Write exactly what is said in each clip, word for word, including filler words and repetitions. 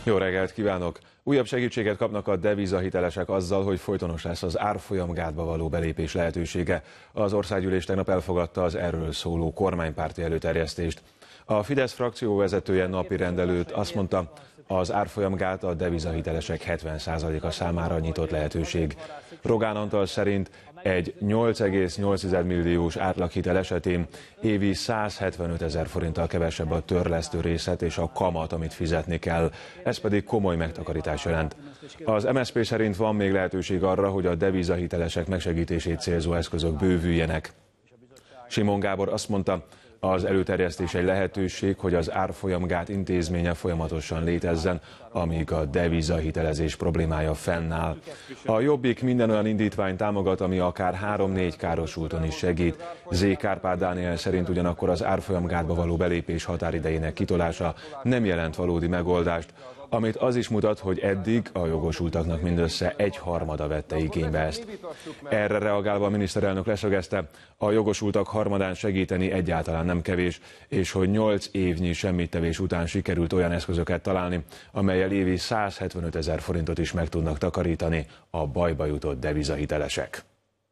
Jó reggelt kívánok! Újabb segítséget kapnak a devizahitelesek azzal, hogy folytonos lesz az árfolyam gátba való belépés lehetősége. Az országgyűlés tegnap elfogadta az erről szóló kormánypárti előterjesztést. A Fidesz frakció vezetője napirend előtt azt mondta, az árfolyamgát a devizahitelesek hetven százaléka számára nyitott lehetőség. Rogán Antal szerint egy nyolc egész nyolc milliós átlaghitel esetén évi százhetvenöt ezer forinttal kevesebb a törlesztő részlet és a kamat, amit fizetni kell. Ez pedig komoly megtakarítás jelent. Az em es zé pé szerint van még lehetőség arra, hogy a devizahitelesek megsegítését célzó eszközök bővüljenek. Simon Gábor azt mondta, az előterjesztés egy lehetőség, hogy az árfolyamgát intézménye folyamatosan létezzen, amíg a devizahitelezés problémája fennáll. A Jobbik minden olyan indítványt támogat, ami akár három-négy károsulton is segít. Zé. Kárpát Dániel szerint ugyanakkor az árfolyamgátba való belépés határidejének kitolása nem jelent valódi megoldást, amit az is mutat, hogy eddig a jogosultaknak mindössze egy harmada vette igénybe ezt. Erre reagálva a miniszterelnök leszögezte, a jogosultak harmadán segíteni egyáltalán nem kevés, és hogy nyolc évnyi semmittevés után sikerült olyan eszközöket találni, amellyel évi százhetvenöt ezer forintot is meg tudnak takarítani a bajba jutott devizahitelesek.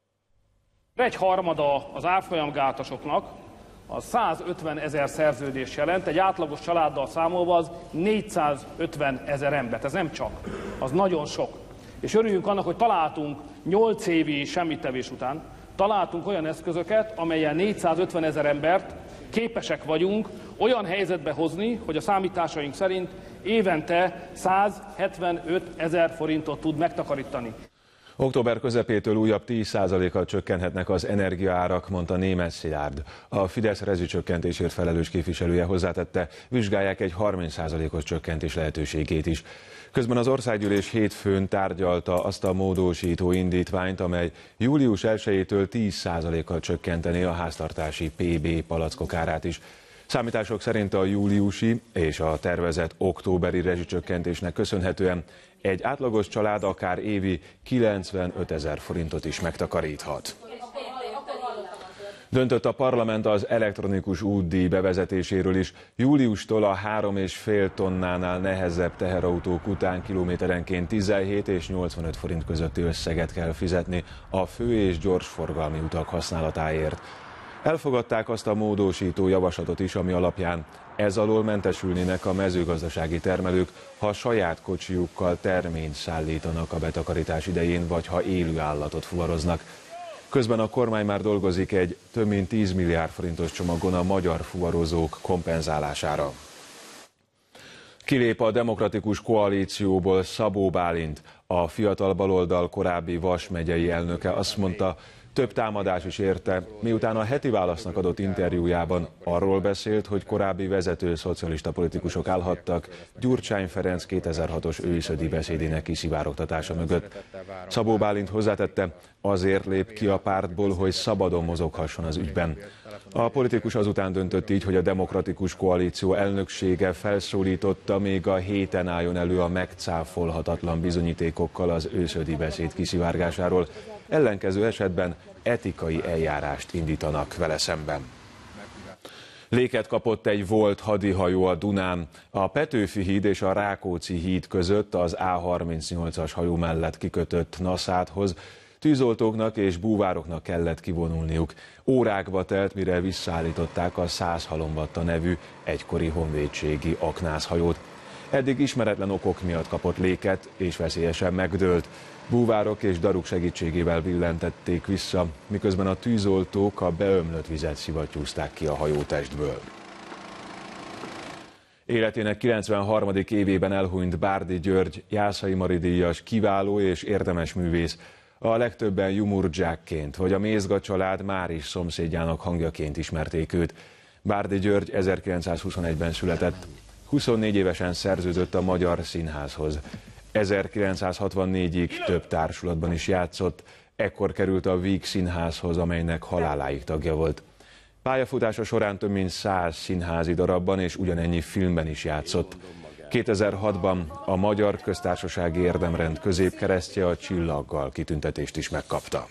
Egy harmada az árfolyamgátosoknak, az százötven ezer szerződés jelent, egy átlagos családdal számolva az négyszázötven ezer embert. Ez nem csak, az nagyon sok. És örüljünk annak, hogy találtunk nyolc évi semmittevés után, találtunk olyan eszközöket, amellyel négyszázötven ezer embert képesek vagyunk olyan helyzetbe hozni, hogy a számításaink szerint évente százhetvenöt ezer forintot tud megtakarítani. Október közepétől újabb tíz százalékkal csökkenhetnek az energiaárak, mondta Németh Szilárd. A Fidesz rezsicsökkentésért felelős képviselője hozzátette, vizsgálják egy harminc százalékos csökkentés lehetőségét is. Közben az országgyűlés hétfőn tárgyalta azt a módosító indítványt, amely július elsejétől tíz százalékkal csökkentené a háztartási pé bé palackok árát is. Számítások szerint a júliusi és a tervezett októberi rezsicsökkentésnek köszönhetően egy átlagos család akár évi kilencvenöt ezer forintot is megtakaríthat. Döntött a parlament az elektronikus útdíj bevezetéséről is. Júliustól a három és fél tonnánál nehezebb teherautók után kilométerenként tizenhét és nyolcvanöt forint közötti összeget kell fizetni a fő- és gyorsforgalmi utak használatáért. Elfogadták azt a módosító javaslatot is, ami alapján ez alól mentesülnének a mezőgazdasági termelők, ha saját kocsijukkal terményt szállítanak a betakarítás idején, vagy ha élő állatot fuvaroznak. Közben a kormány már dolgozik egy több mint tíz milliárd forintos csomagon a magyar fuvarozók kompenzálására. Kilép a Demokratikus Koalícióból Szabó Bálint, a fiatal baloldal korábbi Vas megyei elnöke azt mondta, több támadás is érte, miután a Heti Válasznak adott interjújában arról beszélt, hogy korábbi vezető szocialista politikusok állhattak Gyurcsány Ferenc kétezer-hatos őszödi beszédének kiszivárogtatása mögött. Szabó Bálint hozzátette, azért lép ki a pártból, hogy szabadon mozoghasson az ügyben. A politikus azután döntött így, hogy a Demokratikus Koalíció elnöksége felszólította, még a héten álljon elő a megcáfolhatatlan bizonyítékokkal az őszödi beszéd kiszivárgásáról, ellenkező esetben etikai eljárást indítanak vele szemben. Léket kapott egy volt hadihajó a Dunán. A Petőfi híd és a Rákóczi híd között az á harmincnyolcas hajó mellett kikötött Naszádhoz tűzoltóknak és búvároknak kellett kivonulniuk. Órákba telt, mire visszaállították a Szász Halombatta nevű egykori honvédségi aknázhajót. Eddig ismeretlen okok miatt kapott léket és veszélyesen megdőlt. Búvárok és daruk segítségével billentették vissza, miközben a tűzoltók a beömlött vizet szivattyúzták ki a hajótestből. Életének kilencvenharmadik évében elhunyt Bárdi György, Jászai Mari díjas, kiváló és érdemes művész. A legtöbben Jumurdzsákként vagy a Mézga család Máris szomszédjának hangjaként ismerték őt. Bárdi György ezerkilencszázhuszonegyben született, huszonnégy évesen szerződött a Magyar Színházhoz. ezerkilencszázhatvannégyig több társulatban is játszott, ekkor került a Víg Színházhoz, amelynek haláláig tagja volt. Pályafutása során több mint száz színházi darabban és ugyanennyi filmben is játszott. kétezer-hatban a Magyar Köztársasági Érdemrend középkeresztje, a Csillaggal kitüntetést is megkapta.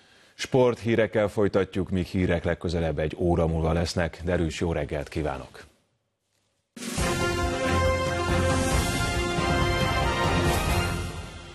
Sporthírekkel folytatjuk, míg hírek legközelebb egy óra múlva lesznek. Derűs, jó reggelt kívánok!